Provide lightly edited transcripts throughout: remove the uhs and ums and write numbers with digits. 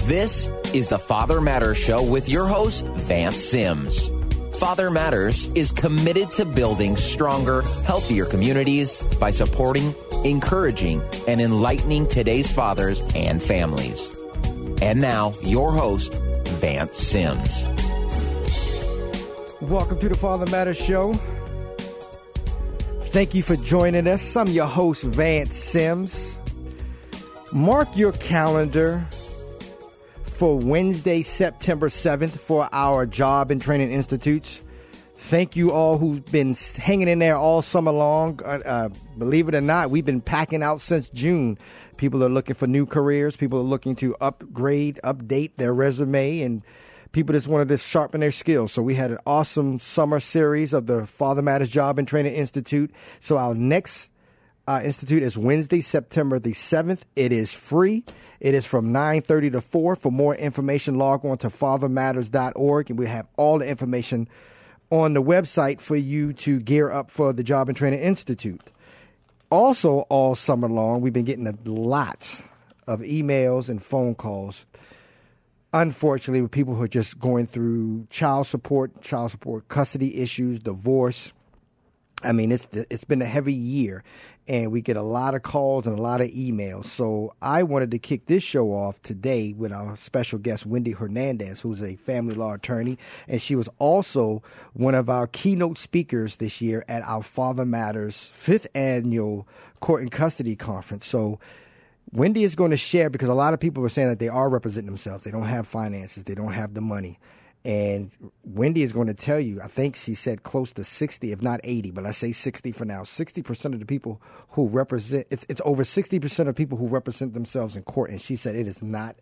This is the Father Matters Show with your host, Vance Sims. Father Matters is committed to building stronger, healthier communities by supporting, encouraging, and enlightening today's fathers and families. And now, your host, Vance Sims. Welcome to the Father Matters Show. Thank you for joining us. I'm your host, Vance Sims. Mark your calendar for Wednesday, September 7th for our Job and Training Institutes. Thank you all who've been hanging in there all summer long. Believe it or not, we've been packing out since June. People are looking for new careers. People are looking to upgrade, update their resume, and people just wanted to sharpen their skills. So we had an awesome summer series of the Father Matters Job and Training Institute. So our next institute is Wednesday, September the 7th. It is free. It is from 9:30 to 4. For more information, log on to fathermatters.org, and we have all the information on the website for you to gear up for the Job and Training Institute. Also, all summer long, we've been getting a lot of emails and phone calls, unfortunately, with people who are just going through child support, custody issues, divorce. I mean, it's been a heavy year, and we get a lot of calls and a lot of emails. So I wanted to kick this show off today with our special guest, Wendy Hernandez, who's a family law attorney, and she was also one of our keynote speakers this year at our Father Matters 5th Annual Court and Custody Conference. So Wendy is going to share, because a lot of people are saying that they are representing themselves. They don't have finances. They don't have the money. And Wendy is going to tell you, I think she said close to 60, if not 80, but I say 60 for now. 60% of the people who represent, it's over 60% of people who represent themselves in court. And she said it is not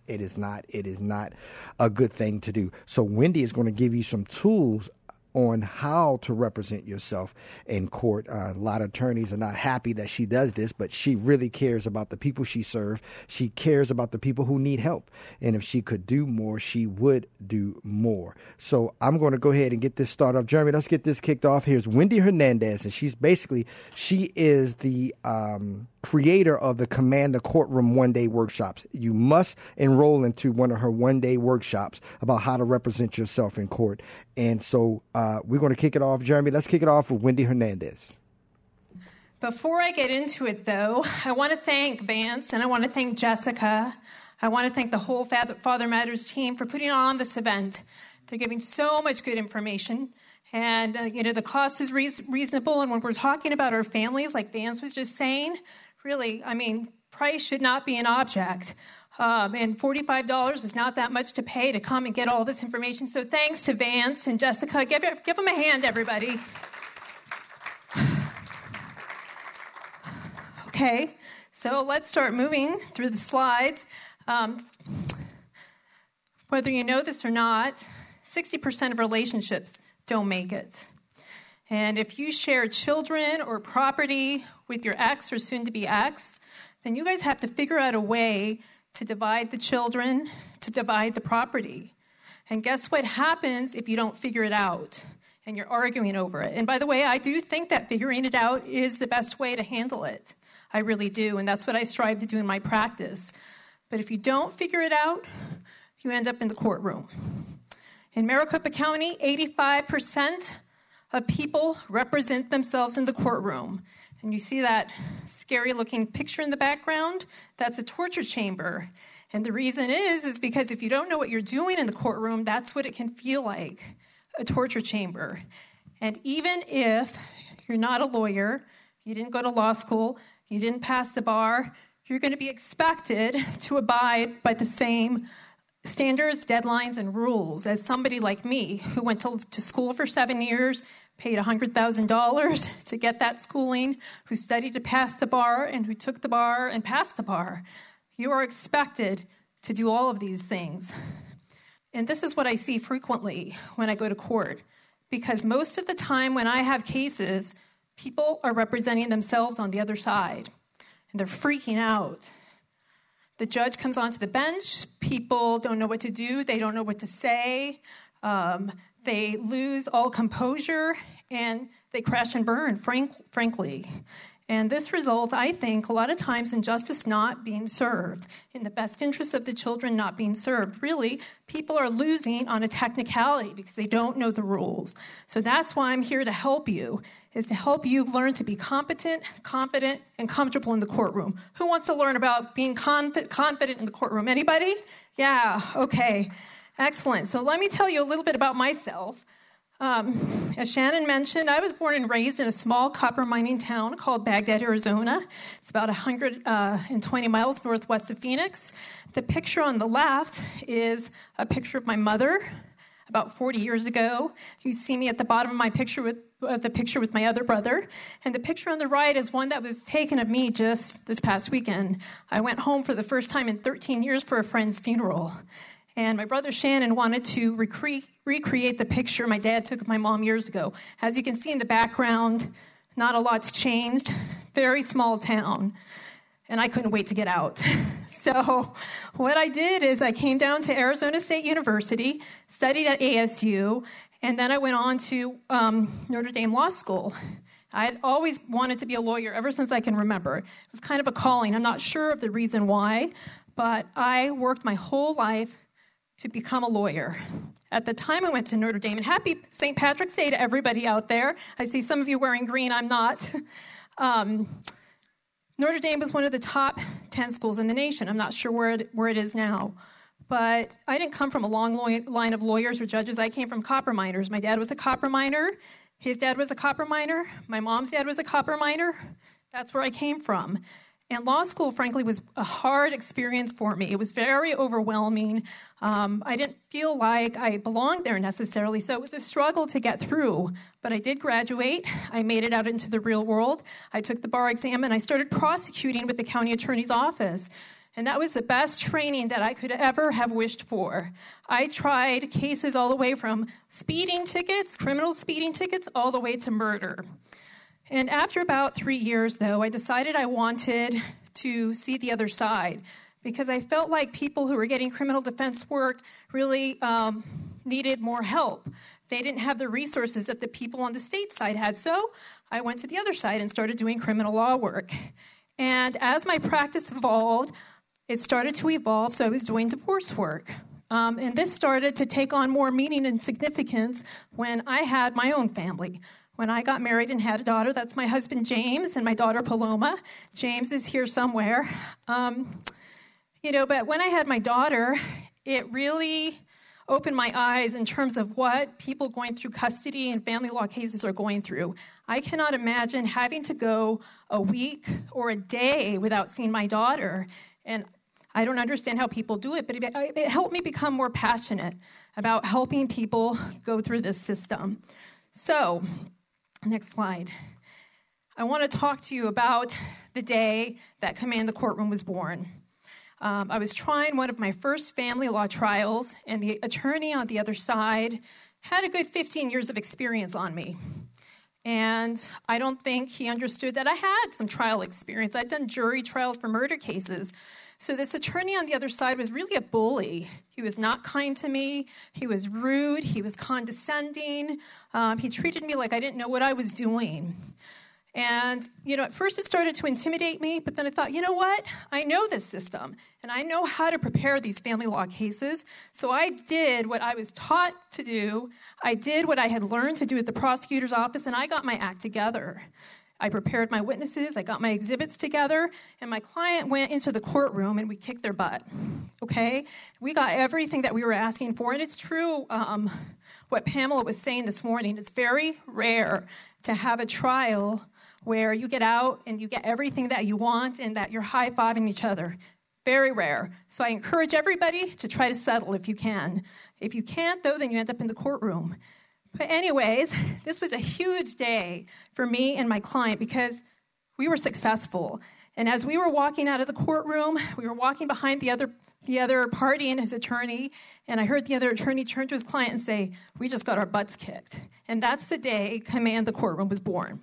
a good thing to do. So Wendy is going to give you some tools on how to represent yourself in court. A lot of attorneys are not happy that she does this, but she really cares about the people she serves. She cares about the people who need help. And if she could do more, she would do more. So I'm going to go ahead and get this started off. Jeremy, let's get this kicked off. Here's Wendy Hernandez, and she is the creator of the Command the Courtroom one-day workshops. You must enroll into one of her one-day workshops about how to represent yourself in court. And so we're going to kick it off. Jeremy, let's kick it off with Wendy Hernandez. Before I get into it, though, I want to thank Vance and I want to thank Jessica. I want to thank the whole Father Matters team for putting on this event. They're giving so much good information. And, the cost is reasonable. And when we're talking about our families, like Vance was just saying, really, price should not be an object. And $45 is not that much to pay to come and get all this information. So thanks to Vance and Jessica. Give them a hand, everybody. Okay, so let's start moving through the slides. Whether you know this or not, 60% of relationships don't make it. And if you share children or property with your ex or soon-to-be ex, then you guys have to figure out a way to divide the children, to divide the property. And guess what happens if you don't figure it out and you're arguing over it? And by the way, I do think that figuring it out is the best way to handle it. I really do, and that's what I strive to do in my practice. But if you don't figure it out, you end up in the courtroom. In Maricopa County, 85% of people represent themselves in the courtroom. And you see that scary-looking picture in the background? That's a torture chamber. And the reason is because if you don't know what you're doing in the courtroom, that's what it can feel like, a torture chamber. And even if you're not a lawyer, you didn't go to law school, you didn't pass the bar, you're going to be expected to abide by the same standards, deadlines, and rules as somebody like me who went to school for 7 years, paid $100,000 to get that schooling, who studied to pass the bar, and who took the bar and passed the bar. You are expected to do all of these things. And this is what I see frequently when I go to court, because most of the time when I have cases, people are representing themselves on the other side, and they're freaking out. The judge comes onto the bench. People don't know what to do. They don't know what to say. They lose all composure, and they crash and burn, frankly. And this results, I think, a lot of times in justice not being served, in the best interest of the children not being served. Really, people are losing on a technicality because they don't know the rules. So that's why I'm here to help you, is to help you learn to be competent, confident, and comfortable in the courtroom. Who wants to learn about being confident in the courtroom? Anybody? Yeah, okay. Excellent. So let me tell you a little bit about myself. As Shannon mentioned, I was born and raised in a small copper mining town called Baghdad, Arizona. It's about 120 miles northwest of Phoenix. The picture on the left is a picture of my mother about 40 years ago. You see me at the bottom of my picture with my other brother. And the picture on the right is one that was taken of me just this past weekend. I went home for the first time in 13 years for a friend's funeral. And my brother Shannon wanted to recreate the picture my dad took of my mom years ago. As you can see in the background, not a lot's changed. Very small town. And I couldn't wait to get out. So what I did is I came down to Arizona State University, studied at ASU, and then I went on to Notre Dame Law School. I had always wanted to be a lawyer ever since I can remember. It was kind of a calling. I'm not sure of the reason why, but I worked my whole life to become a lawyer. At the time I went to Notre Dame, and happy St. Patrick's Day to everybody out there. I see some of you wearing green, I'm not. Notre Dame was one of the top 10 schools in the nation. I'm not sure where it is now. But I didn't come from a long line of lawyers or judges. I came from copper miners. My dad was a copper miner. His dad was a copper miner. My mom's dad was a copper miner. That's where I came from. And law school, frankly, was a hard experience for me. It was very overwhelming. I didn't feel like I belonged there necessarily, so it was a struggle to get through. But I did graduate. I made it out into the real world. I took the bar exam, and I started prosecuting with the county attorney's office. And that was the best training that I could ever have wished for. I tried cases all the way from speeding tickets, criminal speeding tickets, all the way to murder. And after about 3 years, though, I decided I wanted to see the other side because I felt like people who were getting criminal defense work really needed more help. They didn't have the resources that the people on the state side had. So I went to the other side and started doing criminal law work. And as my practice evolved, it started to evolve, so I was doing divorce work. And this started to take on more meaning and significance when I had my own family. When I got married and had a daughter, that's my husband, James, and my daughter, Paloma. James is here somewhere. But when I had my daughter, it really opened my eyes in terms of what people going through custody and family law cases are going through. I cannot imagine having to go a week or a day without seeing my daughter. And I don't understand how people do it, but it helped me become more passionate about helping people go through this system. So, next slide. I want to talk to you about the day that Command the Courtroom was born. I was trying one of my first family law trials, and the attorney on the other side had a good 15 years of experience on me. And I don't think he understood that I had some trial experience. I'd done jury trials for murder cases. So this attorney on the other side was really a bully. He was not kind to me. He was rude. He was condescending. He treated me like I didn't know what I was doing. And, at first it started to intimidate me, but then I thought, you know what? I know this system, and I know how to prepare these family law cases. So I did what I was taught to do. I did what I had learned to do at the prosecutor's office, and I got my act together. I prepared my witnesses, I got my exhibits together, and my client went into the courtroom and we kicked their butt, okay? We got everything that we were asking for, and it's true what Pamela was saying this morning. It's very rare to have a trial where you get out and you get everything that you want and that you're high-fiving each other. Very rare. So I encourage everybody to try to settle if you can. If you can't, though, then you end up in the courtroom. But anyways, this was a huge day for me and my client because we were successful. And as we were walking out of the courtroom, we were walking behind the other party and his attorney, and I heard the other attorney turn to his client and say, "We just got our butts kicked." And that's the day Command the Courtroom was born.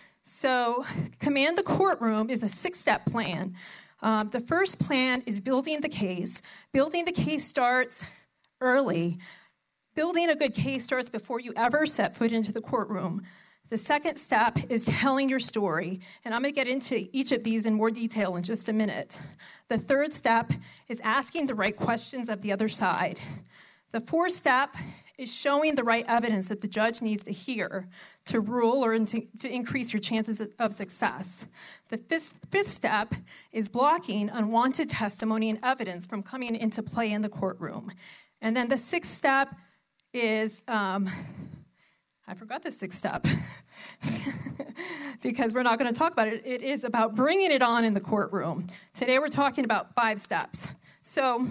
So Command the Courtroom is a 6-step plan. The first plan is building the case. Building the case starts early. Building a good case starts before you ever set foot into the courtroom. The second step is telling your story, and I'm going to get into each of these in more detail in just a minute. The third step is asking the right questions of the other side. The fourth step is showing the right evidence that the judge needs to hear to rule or to increase your chances of success. The fifth step is blocking unwanted testimony and evidence from coming into play in the courtroom. And then the sixth step is... I forgot the sixth step because we're not going to talk about it. It is about bringing it on in the courtroom. Today we're talking about 5 steps. So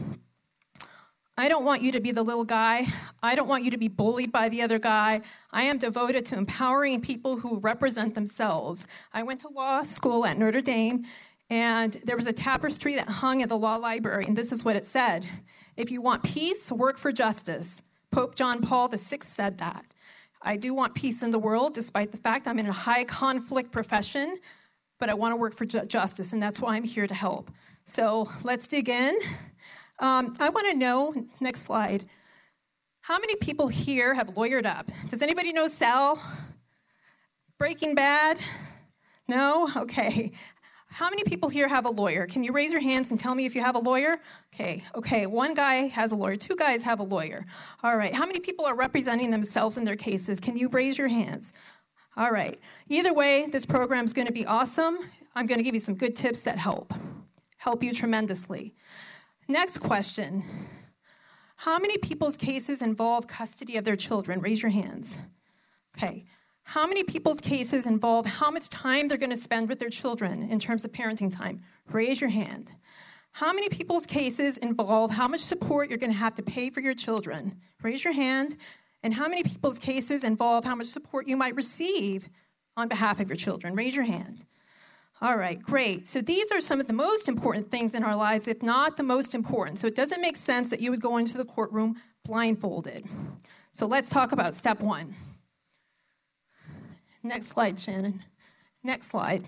I don't want you to be the little guy. I don't want you to be bullied by the other guy. I am devoted to empowering people who represent themselves. I went to law school at Notre Dame, and there was a tapestry that hung at the law library, and this is what it said. If you want peace, work for justice. Pope John Paul VI said that. I do want peace in the world, despite the fact I'm in a high-conflict profession, but I want to work for justice, and that's why I'm here to help. So let's dig in. I want to know, next slide, how many people here have lawyered up? Does anybody know Sal? Breaking Bad? No? Okay. How many people here have a lawyer? Can you raise your hands and tell me if you have a lawyer? Okay. 1 guy has a lawyer. 2 guys have a lawyer. All right. How many people are representing themselves in their cases? Can you raise your hands? All right. Either way, this program is going to be awesome. I'm going to give you some good tips that help you tremendously. Next question. How many people's cases involve custody of their children? Raise your hands. Okay. How many people's cases involve how much time they're going to spend with their children in terms of parenting time? Raise your hand. How many people's cases involve how much support you're going to have to pay for your children? Raise your hand. And how many people's cases involve how much support you might receive on behalf of your children? Raise your hand. All right, great. So these are some of the most important things in our lives, if not the most important. So it doesn't make sense that you would go into the courtroom blindfolded. So let's talk about step 1. Next slide, Shannon. Next slide.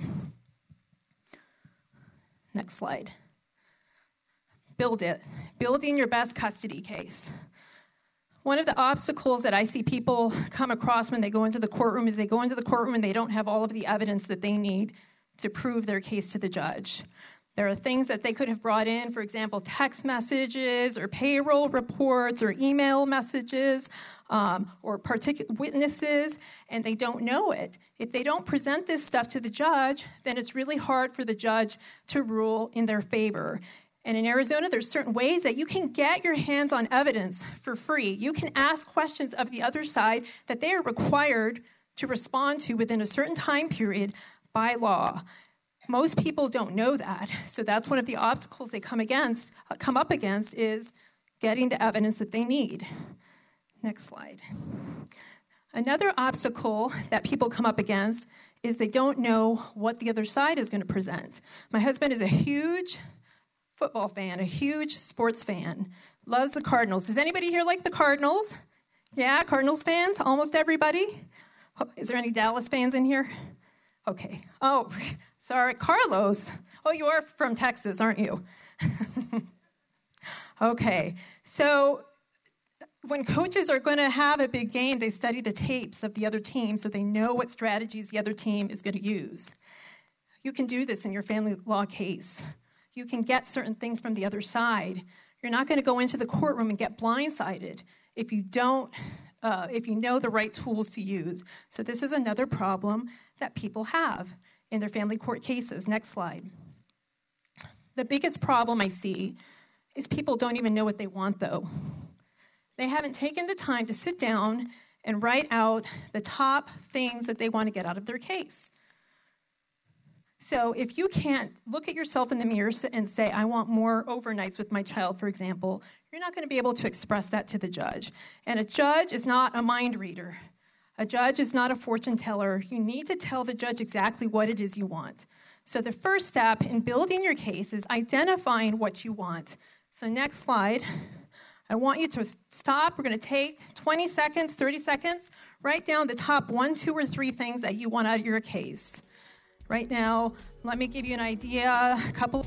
Next slide. Build it. Building your best custody case. One of the obstacles that I see people come across when they go into the courtroom is they go into the courtroom and they don't have all of the evidence that they need to prove their case to the judge. There are things that they could have brought in, for example, text messages or payroll reports or email messages or particular witnesses, and they don't know it. If they don't present this stuff to the judge, then it's really hard for the judge to rule in their favor. And in Arizona, there's certain ways that you can get your hands on evidence for free. You can ask questions of the other side that they are required to respond to within a certain time period by law. Most people don't know that, so that's one of the obstacles they come up against is getting the evidence that they need. Next slide. Another obstacle that people come up against is they don't know what the other side is going to present. My husband is a huge football fan, a huge sports fan, loves the Cardinals. Does anybody here like the Cardinals? Yeah, Cardinals fans? Almost everybody? Is there any Dallas fans in here? Okay. Oh, sorry. Carlos. Oh, you are from Texas, aren't you? Okay. So when coaches are going to have a big game, they study the tapes of the other team so they know what strategies the other team is going to use. You can do this in your family law case. You can get certain things from the other side. You're not going to go into the courtroom and get blindsided if you know the right tools to use. So this is another problem that people have in their family court cases. Next slide. The biggest problem I see is people don't even know what they want, though. They haven't taken the time to sit down and write out the top things that they want to get out of their case. So if you can't look at yourself in the mirror and say, I want more overnights with my child, for example, you're not going to be able to express that to the judge. And a judge is not a mind reader. A judge is not a fortune teller. You need to tell the judge exactly what it is you want. So the first step in building your case is identifying what you want. So next slide. I want you to stop. We're going to take 20 seconds, 30 seconds. Write down the top 1, 2, or 3 things that you want out of your case. Right now, let me give you an idea.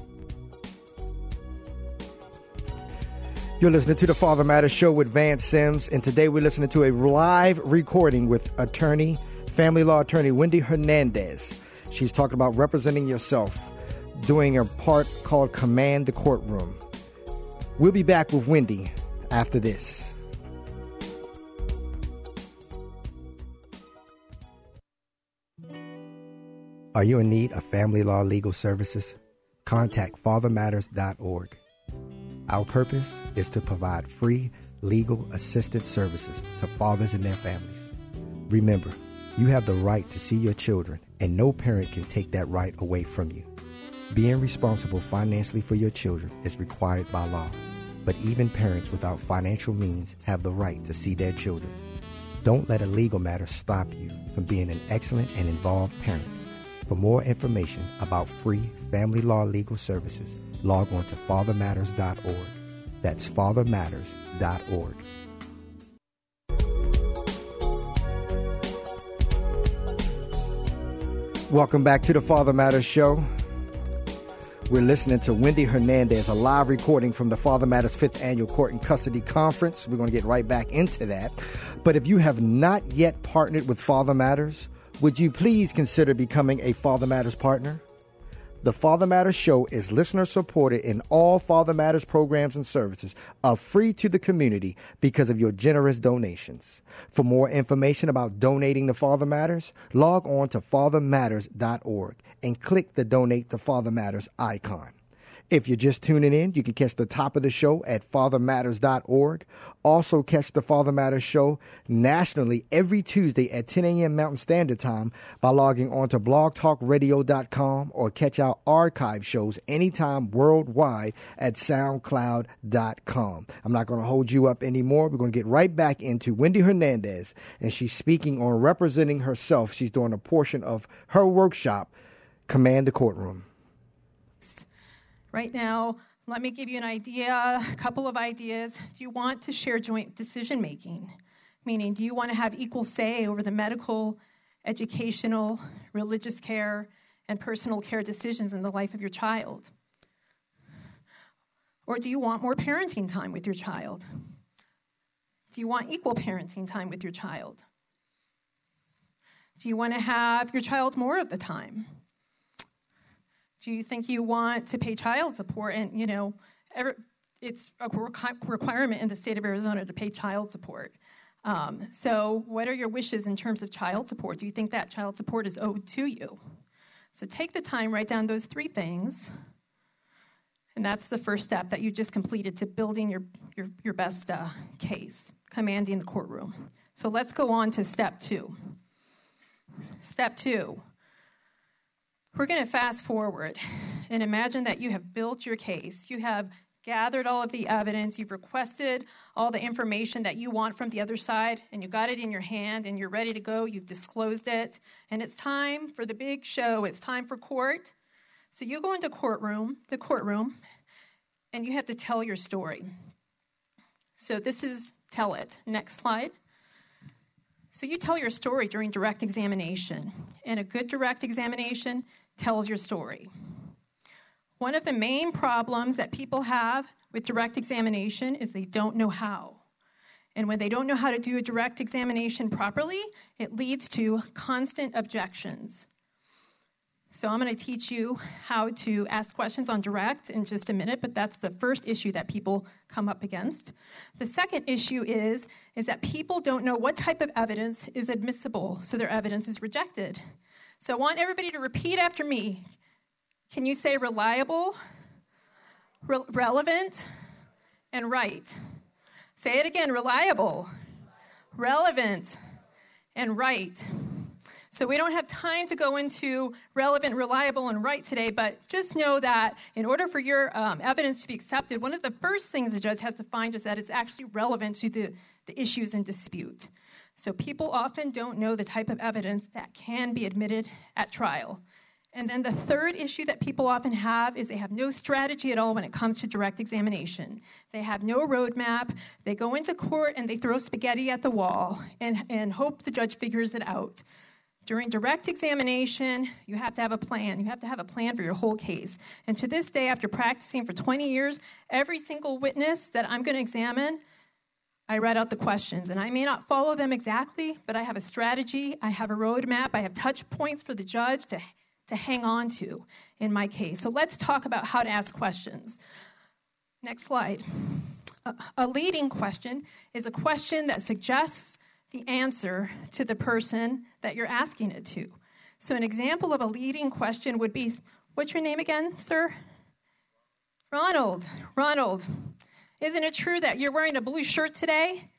You're listening to the Father Matters Show with Vance Sims, and today we're listening to a live recording with attorney family law attorney Wendy Hernandez. She's talking about representing yourself, doing a part called Command the Courtroom. We'll be back with Wendy after this. Are you in need of family law legal services? Contact fathermatters.org. Our purpose is to provide free legal assistance services to fathers and their families. Remember, you have the right to see your children, and no parent can take that right away from you. Being responsible financially for your children is required by law, but even parents without financial means have the right to see their children. Don't let a legal matter stop you from being an excellent and involved parent. For more information about free family law legal services, log on to fathermatters.org. That's fathermatters.org. Welcome back to the Father Matters Show. We're listening to Wendy Hernandez, a live recording from the Father Matters 5th Annual Court and Custody Conference. We're going to get right back into that. But if you have not yet partnered with Father Matters, would you please consider becoming a Father Matters partner? The Father Matters Show is listener-supported, and all Father Matters programs and services are free to the community because of your generous donations. For more information about donating to Father Matters, log on to fathermatters.org and click the Donate to Father Matters icon. If you're just tuning in, you can catch the top of the show at fathermatters.org. Also catch the Father Matters Show nationally every Tuesday at 10 a.m. Mountain Standard Time by logging on to blogtalkradio.com, or catch our archive shows anytime worldwide at soundcloud.com. I'm not going to hold you up anymore. We're going to get right back into Wendy Hernandez, and she's speaking on representing herself. She's doing a portion of her workshop, Command the Courtroom. Right now, let me give you an idea, a couple of ideas. Do you want to share joint decision-making? Meaning, do you want to have equal say over the medical, educational, religious care, and personal care decisions in the life of your child? Or do you want more parenting time with your child? Do you want equal parenting time with your child? Do you want to have your child more of the time? Do you think you want to pay child support? And, it's a requirement in the state of Arizona to pay child support. So what are your wishes in terms of child support? Do you think that child support is owed to you? So take the time, write down those three things. And that's the first step that you just completed to building your best case, commanding the courtroom. So let's go on to step 2. Step 2. We're going to fast forward and imagine that you have built your case. You have gathered all of the evidence. You've requested all the information that you want from the other side, and you got it in your hand, and you're ready to go. You've disclosed it, and it's time for the big show. It's time for court. So you go into the courtroom, and you have to tell your story. So this is tell it. Next slide. So you tell your story during direct examination, and a good direct examination tells your story. One of the main problems that people have with direct examination is they don't know how. And when they don't know how to do a direct examination properly, it leads to constant objections. So I'm going to teach you how to ask questions on direct in just a minute, but that's the first issue that people come up against. The second issue is that people don't know what type of evidence is admissible, so their evidence is rejected. So I want everybody to repeat after me. Can you say reliable, relevant, and right? Say it again, reliable, relevant, and right. So we don't have time to go into relevant, reliable, and right today, but just know that in order for your evidence to be accepted, one of the first things the judge has to find is that it's actually relevant to the issues in dispute. So people often don't know the type of evidence that can be admitted at trial. And then the third issue that people often have is they have no strategy at all when it comes to direct examination. They have no roadmap. They go into court and they throw spaghetti at the wall and hope the judge figures it out. During direct examination, you have to have a plan. You have to have a plan for your whole case. And to this day, after practicing for 20 years, every single witness that I'm going to examine, I read out the questions, and I may not follow them exactly, but I have a strategy, I have a roadmap, I have touch points for the judge to hang on to in my case. So let's talk about how to ask questions. Next slide. A leading question is a question that suggests the answer to the person that you're asking it to. So an example of a leading question would be, what's your name again, sir? Ronald. Ronald, isn't it true that you're wearing a blue shirt today?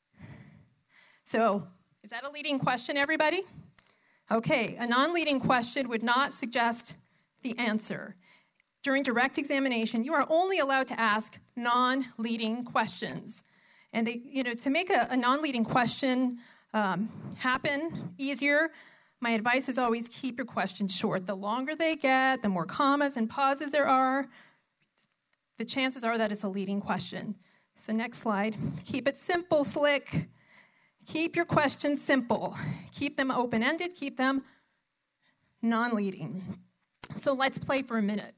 So is that a leading question, everybody? Okay, a non-leading question would not suggest the answer. During direct examination, you are only allowed to ask non-leading questions. And to make a non-leading question happen easier, my advice is always keep your questions short. The longer they get, the more commas and pauses there are, the chances are that it's a leading question. So next slide. Keep it simple, slick. Keep your questions simple. Keep them open-ended. Keep them non-leading. So let's play for a minute.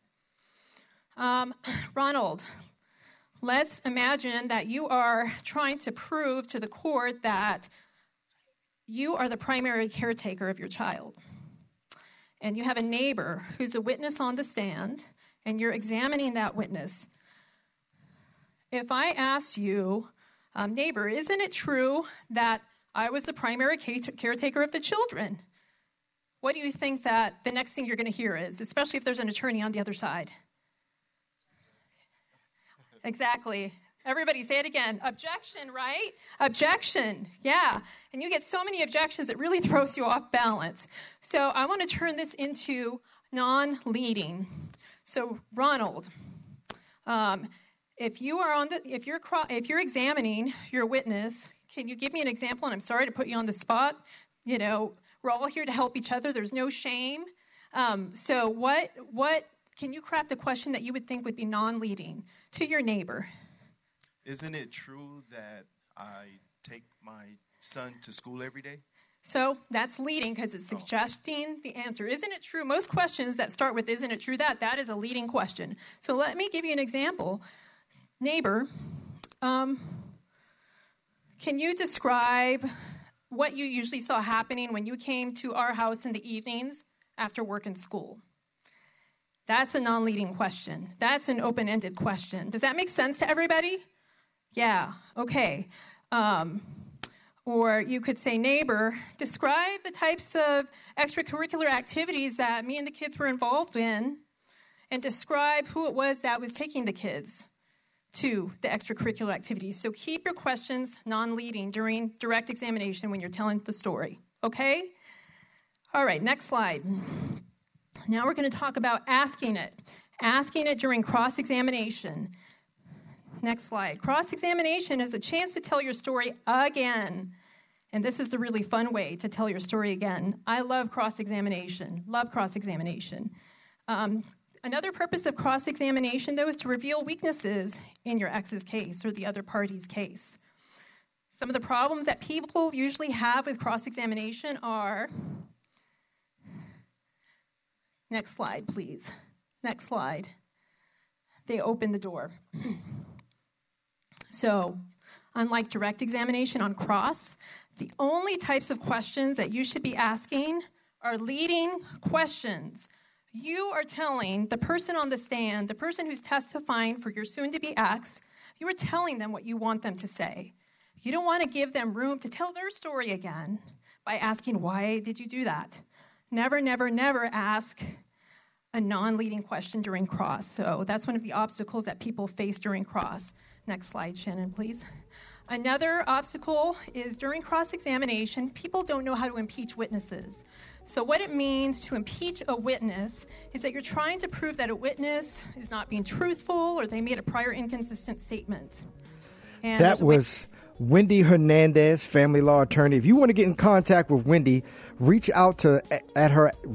Ronald, let's imagine that you are trying to prove to the court that you are the primary caretaker of your child. And you have a neighbor who's a witness on the stand, and you're examining that witness. If I asked you, neighbor, isn't it true that I was the primary caretaker of the children? What do you think that the next thing you're going to hear is, especially if there's an attorney on the other side? Exactly. Everybody say it again. Objection, right? Objection. Yeah. And you get so many objections, it really throws you off balance. So I want to turn this into non-leading. So Ronald, if you're examining your witness, can you give me an example? And I'm sorry to put you on the spot. We're all here to help each other. There's no shame. So what can you craft a question that you would think would be non-leading to your neighbor? Isn't it true that I take my son to school every day? So that's leading because it's suggesting the answer. Isn't it true? Most questions that start with, isn't it true that is a leading question. So let me give you an example. Neighbor, can you describe what you usually saw happening when you came to our house in the evenings after work and school? That's a non-leading question. That's an open-ended question. Does that make sense to everybody? Yeah, okay. Or you could say, neighbor, describe the types of extracurricular activities that me and the kids were involved in, and describe who it was that was taking the kids to the extracurricular activities. So keep your questions non-leading during direct examination when you're telling the story, okay? All right, next slide. Now we're going to talk about asking it during cross-examination. Next slide. Cross-examination is a chance to tell your story again. And this is the really fun way to tell your story again. I love cross-examination. Another purpose of cross-examination, though, is to reveal weaknesses in your ex's case or the other party's case. Some of the problems that people usually have with cross-examination are... Next slide, please. Next slide. They open the door. So, unlike direct examination on cross, the only types of questions that you should be asking are leading questions. You are telling the person on the stand, the person who's testifying for your soon-to-be ex, you are telling them what you want them to say. You don't want to give them room to tell their story again by asking, why did you do that? Never, never, never ask a non-leading question during cross. So that's one of the obstacles that people face during cross. Next slide, Shannon, please. Another obstacle is during cross-examination, people don't know how to impeach witnesses. So what it means to impeach a witness is that you're trying to prove that a witness is not being truthful or they made a prior inconsistent statement. And that was Wendy Hernandez, family law attorney. If you want to get in contact with Wendy, reach out to her at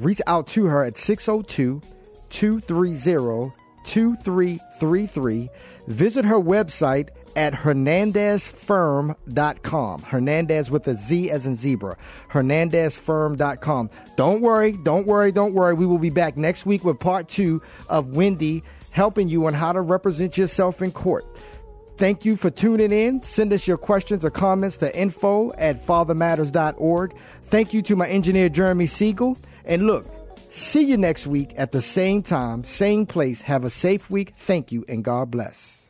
602-230-2333. Visit her website at hernandezfirm.com. Hernandez with a Z as in zebra. hernandezfirm.com. Don't worry. We will be back next week with part 2 of Wendy helping you on how to represent yourself in court. Thank you for tuning in. Send us your questions or comments to info@fathermatters.org. Thank you to my engineer, Jeremy Siegel. And look, see you next week at the same time, same place. Have a safe week. Thank you, and God bless.